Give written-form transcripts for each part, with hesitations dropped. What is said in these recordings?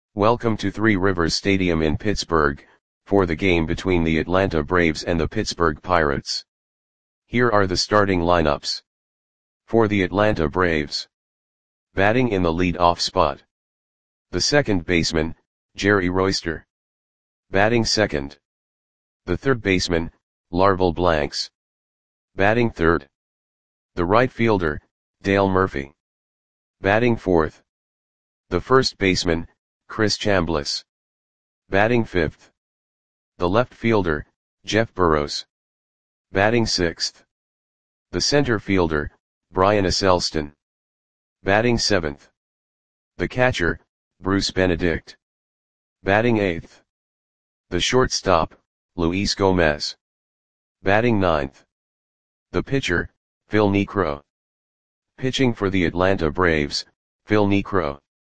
Welcome to Three Rivers Stadium in Pittsburgh, for the game between the Atlanta Braves and the Pittsburgh Pirates. Here are the starting lineups. For the Atlanta Braves. Batting in the lead-off spot. The second baseman, Jerry Royster. Batting second. The third baseman, Larvell Blanks. Batting third. The right fielder, Dale Murphy. Batting fourth. The first baseman, Chris Chambliss. Batting fifth. The left fielder, Jeff Burroughs. Batting sixth. The center fielder, Brian Esselstyn. Batting seventh. The catcher, Bruce Benedict. Batting eighth. The shortstop, Luis Gomez. Batting ninth. The pitcher, Phil Niekro. Pitching for the Atlanta Braves, Phil Niekro.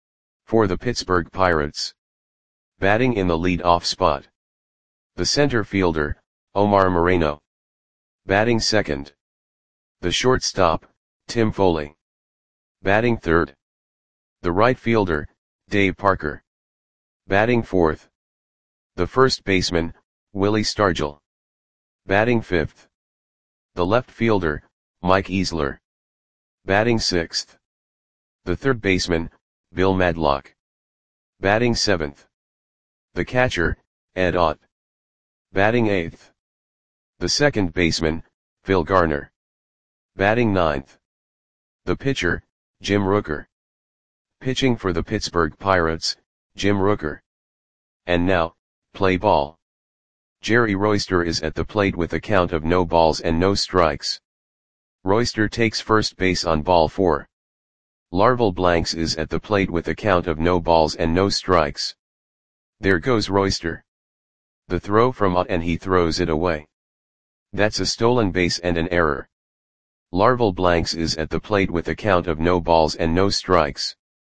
For the Pittsburgh Pirates. Batting in the lead-off spot. The center fielder, Omar Moreno. Batting second. The shortstop, Tim Foley. Batting third. The right fielder, Dave Parker. Batting fourth. The first baseman, Willie Stargell. Batting fifth. The left fielder, Mike Easler. Batting sixth. The third baseman, Bill Madlock. Batting seventh. The catcher, Ed Ott. Batting eighth. The second baseman, Phil Garner. Batting ninth. The pitcher, Jim Rooker. Pitching for the Pittsburgh Pirates, Jim Rooker. And now, play ball. Jerry Royster is at the plate with a count of no balls and no strikes. Royster takes first base on ball 4. Larvell Blanks is at the plate with a count of no balls and no strikes. There goes Royster. The throw from Ott and he throws it away. That's a stolen base and an error. Larvell Blanks is at the plate with a count of no balls and no strikes.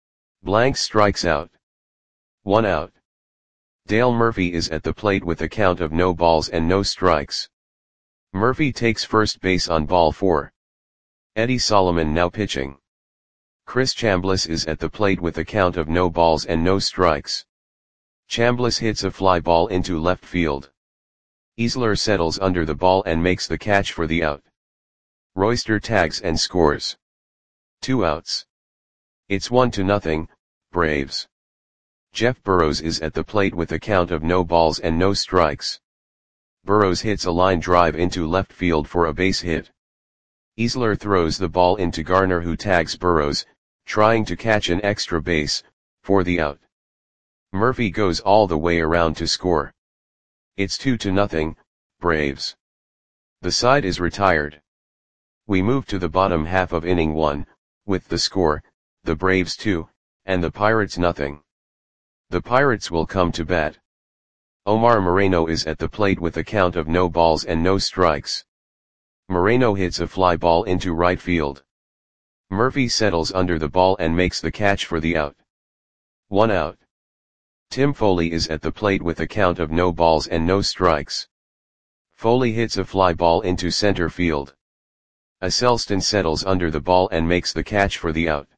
Blanks strikes out. 1 out. Dale Murphy is at the plate with a count of no balls and no strikes. Murphy takes first base on ball 4. Eddie Solomon now pitching. Chris Chambliss is at the plate with a count of no balls and no strikes. Chambliss hits a fly ball into left field. Easler settles under the ball and makes the catch for the out. Royster tags and scores. 2 outs. It's 1-0, Braves. Jeff Burroughs is at the plate with a count of no balls and no strikes. Burroughs hits a line drive into left field for a base hit. Easler throws the ball into Garner, who tags Burroughs, trying to catch an extra base, for the out. Murphy goes all the way around to score. It's 2-0, Braves. The side is retired. We move to the bottom half of inning 1, with the score, the Braves 2, and the Pirates 0. The Pirates will come to bat. Omar Moreno is at the plate with a count of no balls and no strikes. Moreno hits a fly ball into right field. Murphy settles under the ball and makes the catch for the out. 1 out. Tim Foley is at the plate with a count of no balls and no strikes. Foley hits a fly ball into center field. Esselstyn settles under the ball and makes the catch for the out.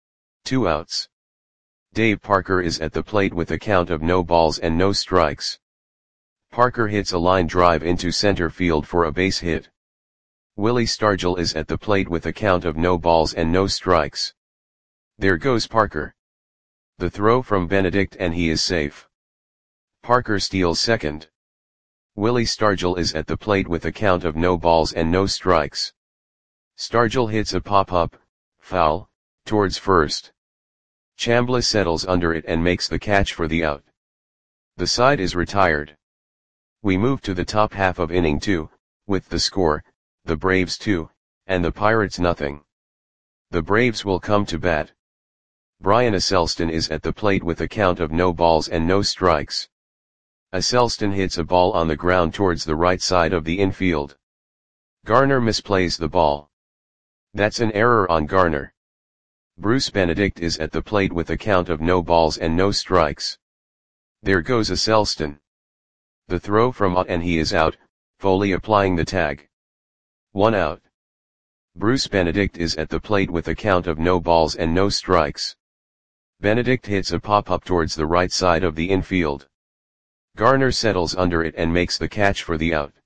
2 outs. Dave Parker is at the plate with a count of no balls and no strikes. Parker hits a line drive into center field for a base hit. Willie Stargell is at the plate with a count of no balls and no strikes. There goes Parker. The throw from Benedict and he is safe. Parker steals second. Willie Stargell is at the plate with a count of no balls and no strikes. Stargell hits a pop-up, foul, towards first. Chambliss settles under it and makes the catch for the out. The side is retired. We move to the top half of inning 2, with the score, the Braves 2, and the Pirates 0. The Braves will come to bat. Brian Esselstyn is at the plate with a count of no balls and no strikes. Esselstyn hits a ball on the ground towards the right side of the infield. Garner misplays the ball. That's an error on Garner. Bruce Benedict is at the plate with a count of no balls and no strikes. There goes Esselstyn. The throw from Ott and he is out, Foley applying the tag. 1 out. Bruce Benedict is at the plate with a count of no balls and no strikes. Benedict hits a pop-up towards the right side of the infield. Garner settles under it and makes the catch for the out.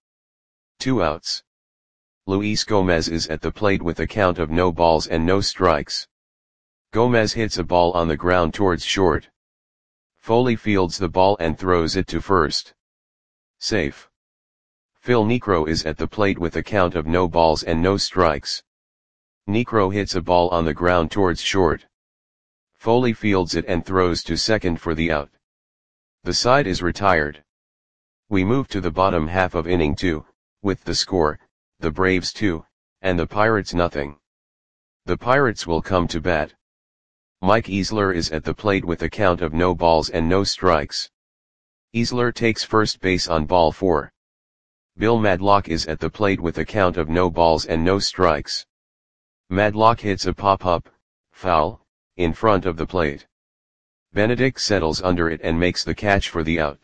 2 outs. Luis Gomez is at the plate with a count of no balls and no strikes. Gomez hits a ball on the ground towards short. Foley fields the ball and throws it to first. Safe. Phil Niekro is at the plate with a count of no balls and no strikes. Niekro hits a ball on the ground towards short. Foley fields it and throws to second for the out. The side is retired. We move to the bottom half of inning 2, with the score, the Braves 2, and the Pirates nothing. The Pirates will come to bat. Mike Easler is at the plate with a count of no balls and no strikes. Easler takes first base on ball 4. Bill Madlock is at the plate with a count of no balls and no strikes. Madlock hits a pop-up, foul, in front of the plate. Benedict settles under it and makes the catch for the out.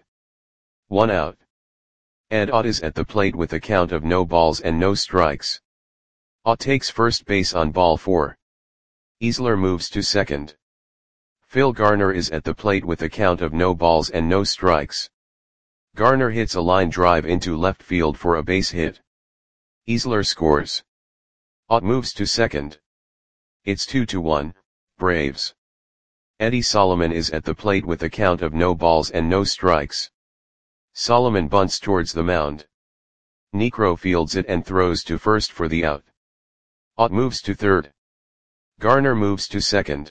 1 out. Ed Ott is at the plate with a count of no balls and no strikes. Ott takes first base on ball 4. Easler moves to second. Phil Garner is at the plate with a count of no balls and no strikes. Garner hits a line drive into left field for a base hit. Easler scores. Ott moves to second. It's 2-1, Braves. Eddie Solomon is at the plate with a count of no balls and no strikes. Solomon bunts towards the mound. Niekro fields it and throws to first for the out. Ott moves to third. Garner moves to second.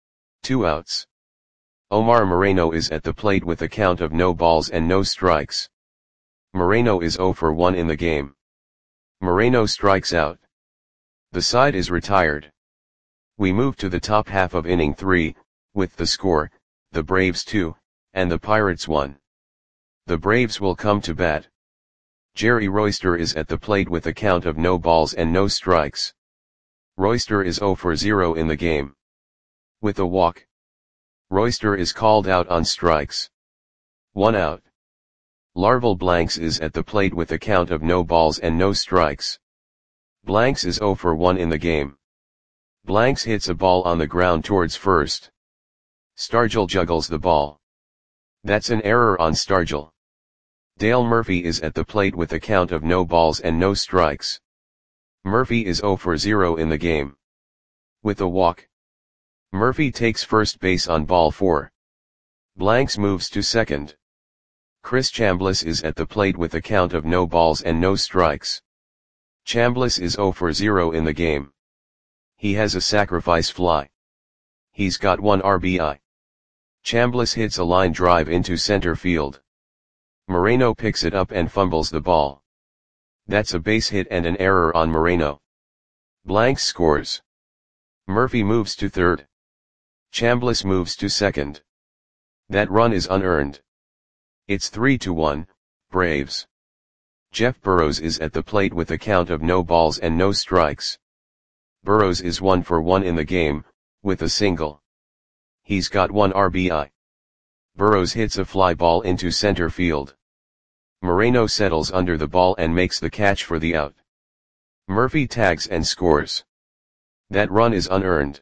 2 outs. Omar Moreno is at the plate with a count of no balls and no strikes. Moreno is 0 for 1 in the game. Moreno strikes out. The side is retired. We move to the top half of inning 3, with the score, the Braves 2, and the Pirates 1. The Braves will come to bat. Jerry Royster is at the plate with a count of no balls and no strikes. Royster is 0 for 0 in the game. With a walk. Royster is called out on strikes. 1 out. Larval Blanks is at the plate with a count of no balls and no strikes. Blanks is 0 for 1 in the game. Blanks hits a ball on the ground towards first. Stargell juggles the ball. That's an error on Stargell. Dale Murphy is at the plate with a count of no balls and no strikes. Murphy is 0 for 0 in the game. With a walk. Murphy takes first base on ball 4. Blanks moves to second. Chris Chambliss is at the plate with a count of no balls and no strikes. Chambliss is 0 for 0 in the game. He has a sacrifice fly. He's got 1 RBI. Chambliss hits a line drive into center field. Moreno picks it up and fumbles the ball. That's a base hit and an error on Moreno. Blanks scores. Murphy moves to third. Chambliss moves to second. That run is unearned. It's 3-1, Braves. Jeff Burrows is at the plate with a count of no balls and no strikes. Burrows is 1 for 1 in the game, with a single. He's got 1 RBI. Burrows hits a fly ball into center field. Moreno settles under the ball and makes the catch for the out. Murphy tags and scores. That run is unearned.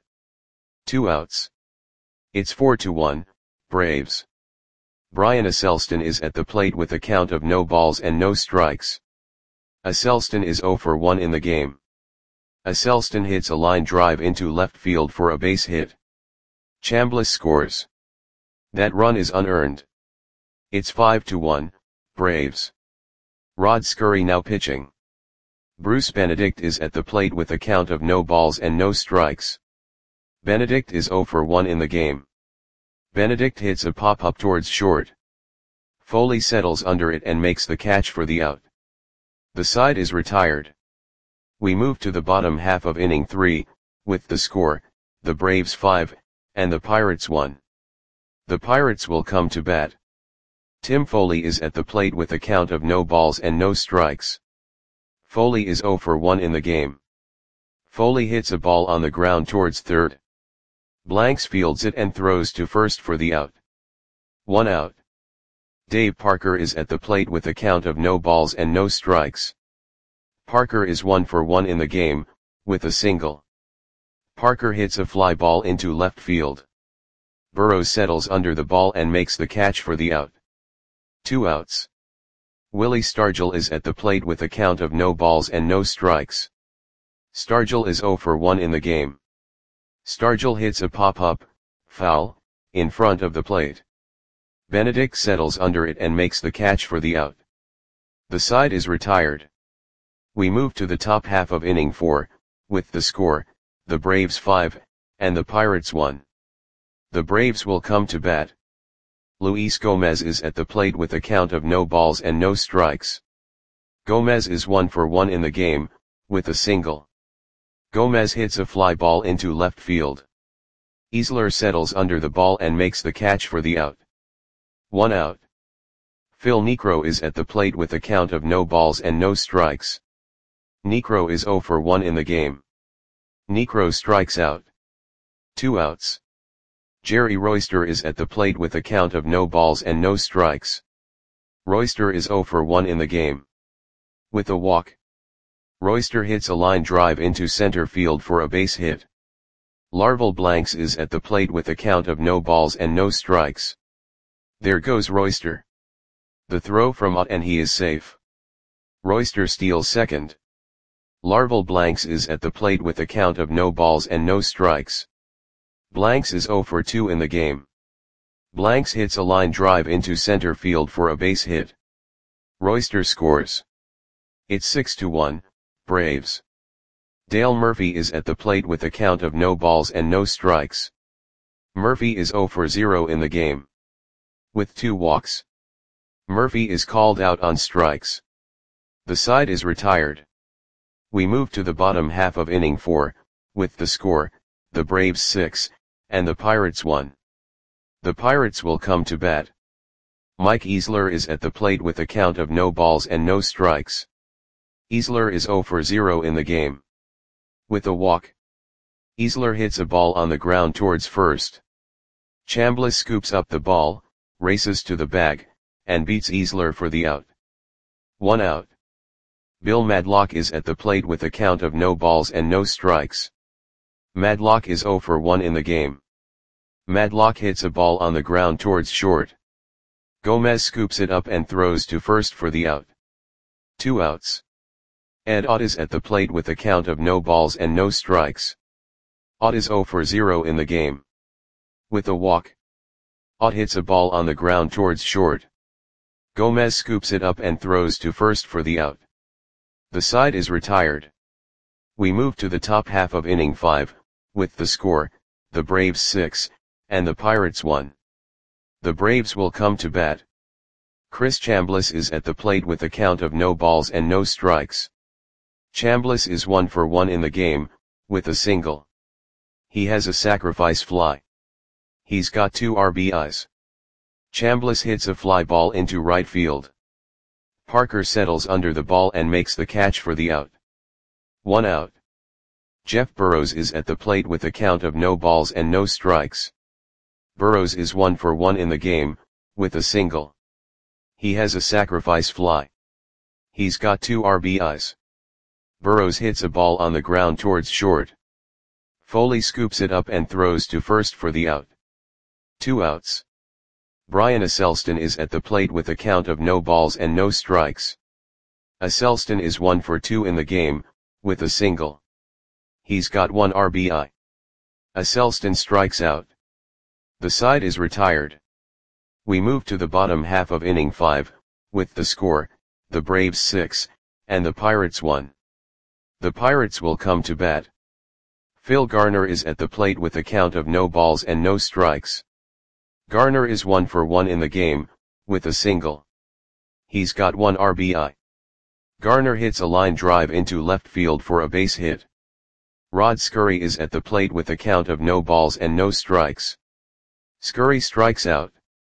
2 outs. It's 4-1, Braves. Brian Aselston is at the plate with a count of no balls and no strikes. Aselston is 0 for 1 in the game. Aselston hits a line drive into left field for a base hit. Chambliss scores. That run is unearned. It's 5-1, Braves. Rod Scurry now pitching. Bruce Benedict is at the plate with a count of no balls and no strikes. Benedict is 0 for 1 in the game. Benedict hits a pop-up towards short. Foley settles under it and makes the catch for the out. The side is retired. We move to the bottom half of inning 3, with the score, the Braves 5, and the Pirates 1. The Pirates will come to bat. Tim Foley is at the plate with a count of no balls and no strikes. Foley is 0 for 1 in the game. Foley hits a ball on the ground towards third. Blanks fields it and throws to first for the out. 1 out. Dave Parker is at the plate with a count of no balls and no strikes. Parker is 1 for 1 in the game, with a single. Parker hits a fly ball into left field. Burrows settles under the ball and makes the catch for the out. 2 outs. Willie Stargell is at the plate with a count of no balls and no strikes. Stargell is 0 for 1 in the game. Stargell hits a pop-up, foul, in front of the plate. Benedict settles under it and makes the catch for the out. The side is retired. We move to the top half of inning 4, with the score, the Braves 5, and the Pirates 1. The Braves will come to bat. Luis Gomez is at the plate with a count of no balls and no strikes. Gomez is 1 for 1 in the game, with a single. Gomez hits a fly ball into left field. Easler settles under the ball and makes the catch for the out. 1 out. Phil Niekro is at the plate with a count of no balls and no strikes. Niekro is 0 for 1 in the game. Niekro strikes out. 2 outs. Jerry Royster is at the plate with a count of no balls and no strikes. Royster is 0 for 1 in the game. With a walk. Royster hits a line drive into center field for a base hit. Larval Blanks is at the plate with a count of no balls and no strikes. There goes Royster. The throw from Ott and he is safe. Royster steals second. Larval Blanks is at the plate with a count of no balls and no strikes. Blanks is 0 for 2 in the game. Blanks hits a line drive into center field for a base hit. Royster scores. It's 6-1, Braves. Dale Murphy is at the plate with a count of no balls and no strikes. Murphy is 0 for 0 in the game. With 2 walks. Murphy is called out on strikes. The side is retired. We move to the bottom half of inning 4, with the score, the Braves 6, and the Pirates 1. The Pirates will come to bat. Mike Easler is at the plate with a count of no balls and no strikes. Easler is 0 for 0 in the game. With a walk. Easler hits a ball on the ground towards first. Chambliss scoops up the ball, races to the bag, and beats Easler for the out. 1 out. Bill Madlock is at the plate with a count of no balls and no strikes. Madlock is 0 for 1 in the game. Madlock hits a ball on the ground towards short. Gomez scoops it up and throws to first for the out. 2 outs. Ed Ott is at the plate with a count of no balls and no strikes. Ott is 0 for 0 in the game. With a walk. Ott hits a ball on the ground towards short. Gomez scoops it up and throws to first for the out. The side is retired. We move to the top half of inning 5, with the score, the Braves 6, and the Pirates 1. The Braves will come to bat. Chris Chambliss is at the plate with a count of no balls and no strikes. Chambliss is 1 for 1 in the game, with a single. He has a sacrifice fly. He's got 2 RBIs. Chambliss hits a fly ball into right field. Parker settles under the ball and makes the catch for the out. 1 out. Jeff Burrows is at the plate with a count of no balls and no strikes. Burrows is 1 for 1 in the game, with a single. He has a sacrifice fly. He's got 2 RBIs. Burrows hits a ball on the ground towards short. Foley scoops it up and throws to first for the out. 2 outs. Brian Aselston is at the plate with a count of no balls and no strikes. Aselston is 1 for 2 in the game, with a single. He's got 1 RBI. Aselston strikes out. The side is retired. We move to the bottom half of inning 5, with the score, the Braves 6, and the Pirates 1. The Pirates will come to bat. Phil Garner is at the plate with a count of no balls and no strikes. Garner is 1 for 1 in the game, with a single. He's got 1 RBI. Garner hits a line drive into left field for a base hit. Rod Scurry is at the plate with a count of no balls and no strikes. Scurry strikes out.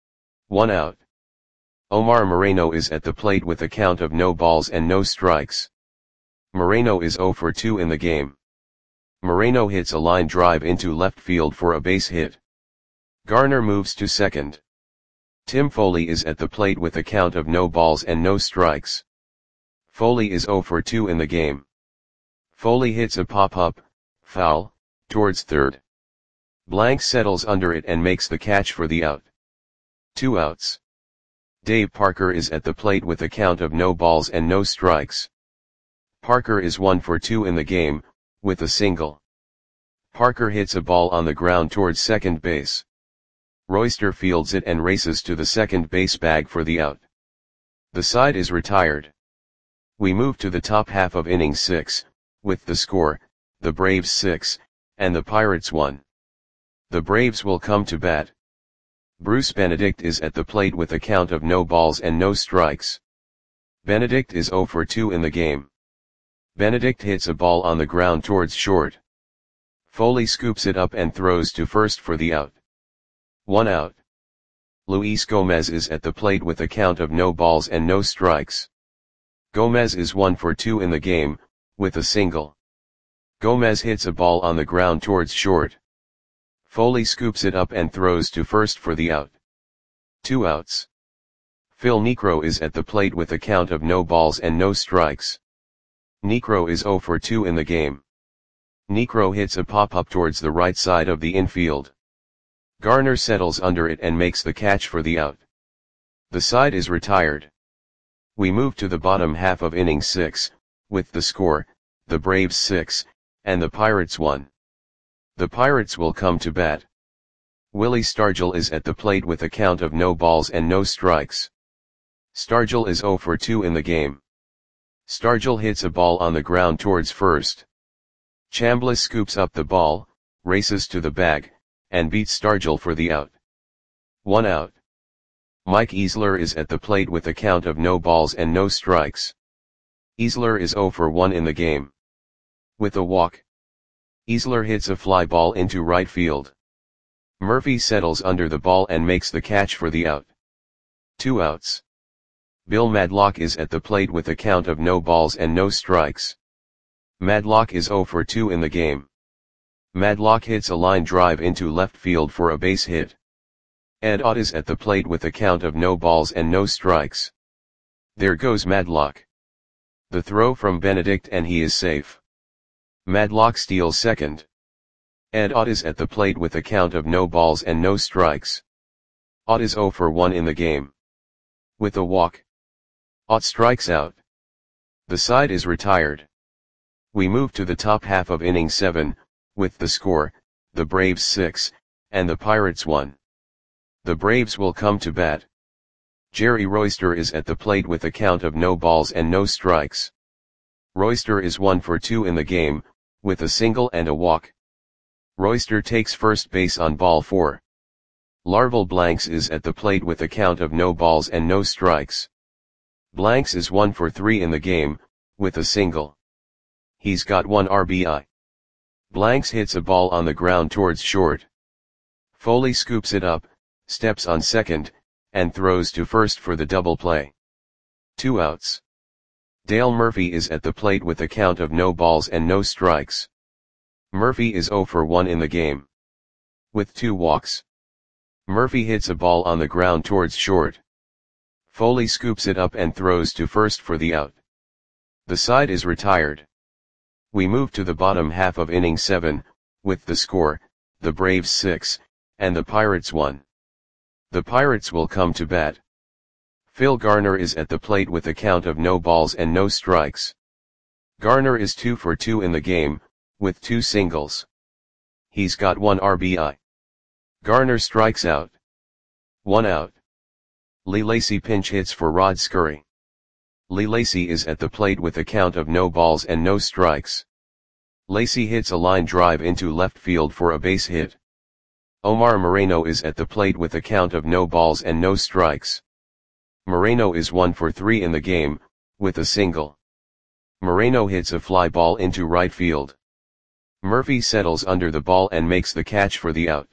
1 out. Omar Moreno is at the plate with a count of no balls and no strikes. Moreno is 0 for 2 in the game. Moreno hits a line drive into left field for a base hit. Garner moves to second. Tim Foley is at the plate with a count of no balls and no strikes. Foley is 0 for 2 in the game. Foley hits a pop-up, foul, towards third. Blank settles under it and makes the catch for the out. 2 outs. Dave Parker is at the plate with a count of no balls and no strikes. Parker is 1 for 2 in the game, with a single. Parker hits a ball on the ground towards second base. Royster fields it and races to the second base bag for the out. The side is retired. We move to the top half of inning 6, with the score, the Braves 6, and the Pirates 1. The Braves will come to bat. Bruce Benedict is at the plate with a count of no balls and no strikes. Benedict is 0 for 2 in the game. Benedict hits a ball on the ground towards short. Foley scoops it up and throws to first for the out. 1 out. Luis Gomez is at the plate with a count of no balls and no strikes. Gomez is 1 for 2 in the game, with a single. Gomez hits a ball on the ground towards short. Foley scoops it up and throws to first for the out. 2 outs. Phil Niekro is at the plate with a count of no balls and no strikes. Niekro is 0 for 2 in the game. Niekro hits a pop-up towards the right side of the infield. Garner settles under it and makes the catch for the out. The side is retired. We move to the bottom half of inning 6, with the score, the Braves 6, and the Pirates 1. The Pirates will come to bat. Willie Stargell is at the plate with a count of no balls and no strikes. Stargell is 0 for 2 in the game. Stargell hits a ball on the ground towards first. Chambliss scoops up the ball, races to the bag, and beats Stargell for the out. 1 out. Mike Easler is at the plate with a count of no balls and no strikes. Easler is 0 for 1 in the game. With a walk, Easler hits a fly ball into right field. Murphy settles under the ball and makes the catch for the out. 2 outs. Bill Madlock is at the plate with a count of no balls and no strikes. Madlock is 0 for 2 in the game. Madlock hits a line drive into left field for a base hit. Ed Ott is at the plate with a count of no balls and no strikes. There goes Madlock. The throw from Benedict and he is safe. Madlock steals second. Ed Ott is at the plate with a count of no balls and no strikes. Ott is 0 for 1 in the game. With a walk, Ott strikes out. The side is retired. We move to the top half of inning 7, with the score, the Braves 6, and the Pirates 1. The Braves will come to bat. Jerry Royster is at the plate with a count of no balls and no strikes. Royster is 1 for 2 in the game, with a single and a walk. Royster takes first base on ball 4. Larval Blanks is at the plate with a count of no balls and no strikes. Blanks is 1 for 3 in the game, with a single. He's got 1 RBI. Blanks hits a ball on the ground towards short. Foley scoops it up, steps on second, and throws to first for the double play. 2 outs. Dale Murphy is at the plate with a count of no balls and no strikes. Murphy is 0 for 1 in the game. With 2 walks, Murphy hits a ball on the ground towards short. Foley scoops it up and throws to first for the out. The side is retired. We move to the bottom half of inning 7, with the score, the Braves 6, and the Pirates 1. The Pirates will come to bat. Phil Garner is at the plate with a count of no balls and no strikes. Garner is 2 for 2 in the game, with 2 singles. He's got 1 RBI. Garner strikes out. 1 out. Lee Lacy pinch hits for Rod Scurry. Lee Lacy is at the plate with a count of no balls and no strikes. Lacy hits a line drive into left field for a base hit. Omar Moreno is at the plate with a count of no balls and no strikes. Moreno is 1 for 3 in the game, with a single. Moreno hits a fly ball into right field. Murphy settles under the ball and makes the catch for the out.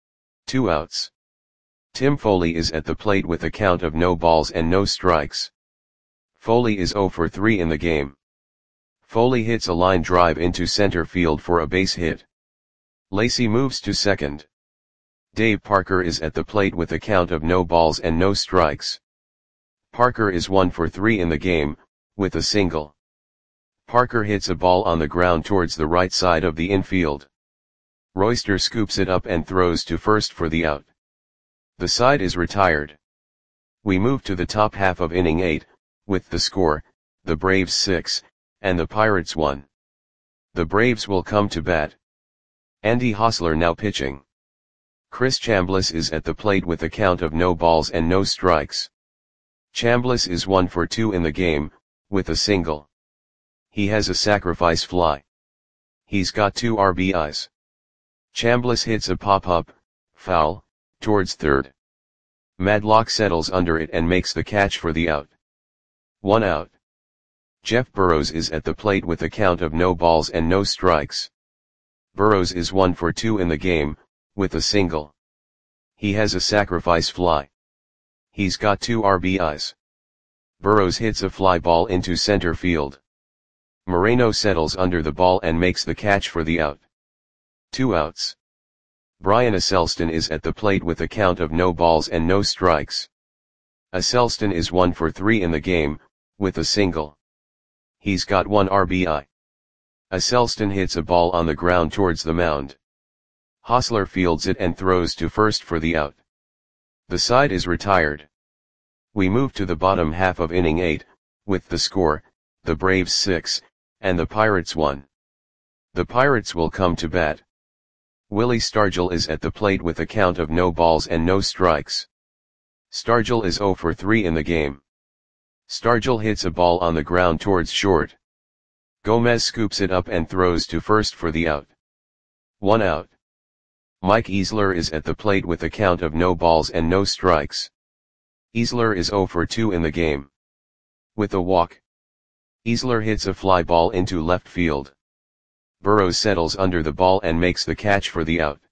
2 outs. Tim Foley is at the plate with a count of no balls and no strikes. Foley is 0 for 3 in the game. Foley hits a line drive into center field for a base hit. Lacy moves to second. Dave Parker is at the plate with a count of no balls and no strikes. Parker is 1 for 3 in the game, with a single. Parker hits a ball on the ground towards the right side of the infield. Royster scoops it up and throws to first for the out. The side is retired. We move to the top half of inning 8, with the score, the Braves 6, and the Pirates 1. The Braves will come to bat. Andy Hosler now pitching. Chris Chambliss is at the plate with a count of no balls and no strikes. Chambliss is 1 for 2 in the game, with a single. He has a sacrifice fly. He's got 2 RBIs. Chambliss hits a pop-up, foul, towards third. Madlock settles under it and makes the catch for the out. 1 out. Jeff Burrows is at the plate with a count of no balls and no strikes. Burrows is 1 for 2 in the game, with a single. He has a sacrifice fly. He's got 2 RBIs. Burrows hits a fly ball into center field. Moreno settles under the ball and makes the catch for the out. 2 outs. Brian Aselston is at the plate with a count of no balls and no strikes. Aselston is 1 for 3 in the game, with a single. He's got 1 RBI. Aselston hits a ball on the ground towards the mound. Hosler fields it and throws to first for the out. The side is retired. We move to the bottom half of inning 8, with the score, the Braves 6, and the Pirates 1. The Pirates will come to bat. Willie Stargell is at the plate with a count of no balls and no strikes. Stargell is 0 for 3 in the game. Stargell hits a ball on the ground towards short. Gomez scoops it up and throws to first for the out. 1 out. Mike Easler is at the plate with a count of no balls and no strikes. Easler is 0 for 2 in the game. With a walk. Easler hits a fly ball into left field. Burrows settles under the ball and makes the catch for the out.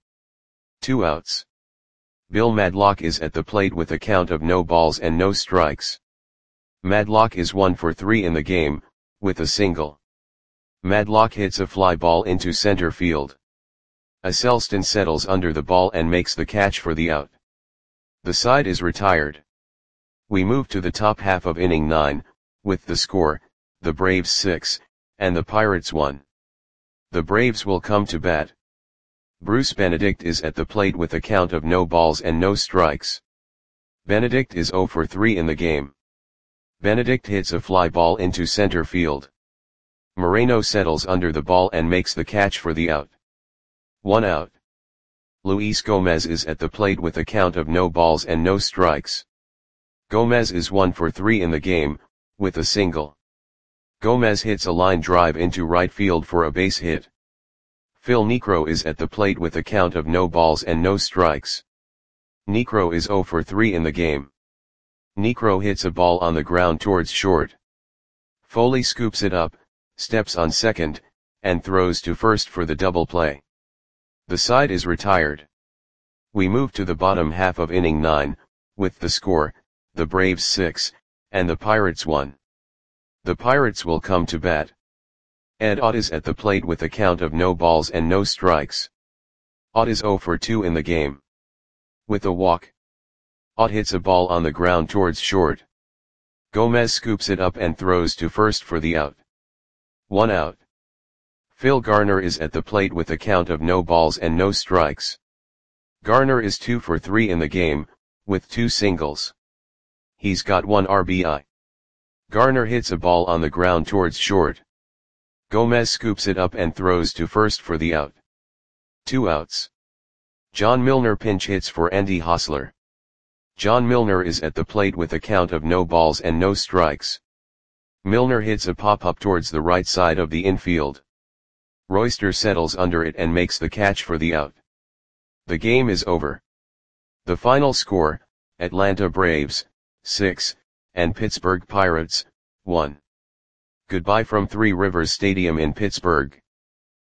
2 outs. Bill Madlock is at the plate with a count of no balls and no strikes. Madlock is 1 for 3 in the game, with a single. Madlock hits a fly ball into center field. Aselston settles under the ball and makes the catch for the out. The side is retired. We move to the top half of inning 9, with the score, the Braves 6, and the Pirates 1. The Braves will come to bat. Bruce Benedict is at the plate with a count of no balls and no strikes. Benedict is 0 for 3 in the game. Benedict hits a fly ball into center field. Moreno settles under the ball and makes the catch for the out. 1 out. Luis Gomez is at the plate with a count of no balls and no strikes. Gomez is 1 for 3 in the game, with a single. Gomez hits a line drive into right field for a base hit. Phil Niekro is at the plate with a count of no balls and no strikes. Niekro is 0 for 3 in the game. Niekro hits a ball on the ground towards short. Foley scoops it up, steps on second, and throws to first for the double play. The side is retired. We move to the bottom half of inning 9, with the score, the Braves 6, and the Pirates 1. The Pirates will come to bat. Ed Ott is at the plate with a count of no balls and no strikes. Ott is 0 for 2 in the game. With a walk. Ott hits a ball on the ground towards short. Gomez scoops it up and throws to first for the out. 1 out. Phil Garner is at the plate with a count of no balls and no strikes. Garner is 2 for 3 in the game, with 2 singles. He's got 1 RBI. Garner hits a ball on the ground towards short. Gomez scoops it up and throws to first for the out. 2 outs. John Milner pinch hits for Andy Hosler. John Milner is at the plate with a count of no balls and no strikes. Milner hits a pop-up towards the right side of the infield. Royster settles under it and makes the catch for the out. The game is over. The final score, Atlanta Braves, 6, and Pittsburgh Pirates, 1. Goodbye from Three Rivers Stadium in Pittsburgh.